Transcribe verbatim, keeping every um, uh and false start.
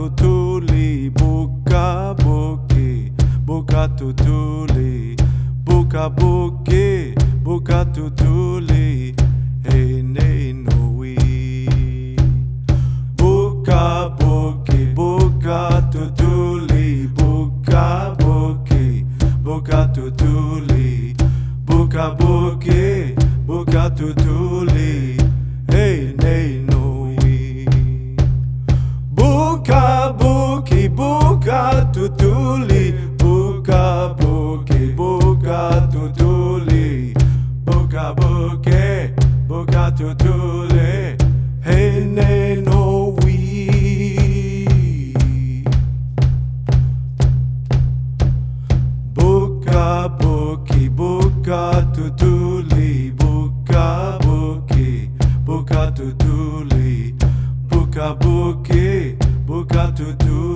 tutuli, buka buki, buka tutuli, buka buki, buka tutuli, hey nei noi. Buka buki, buka tutuli, buka buki, buka tutuli, buka buki, buka tutuli, hey nei noi. Buka buki, buka tutuli, buka buki, buka tutuli, buka buki, buka tutuli, hey nei noi. Buka buki, buka tutuli, buka buki, buka tutuli, buka buki, buka tutuli.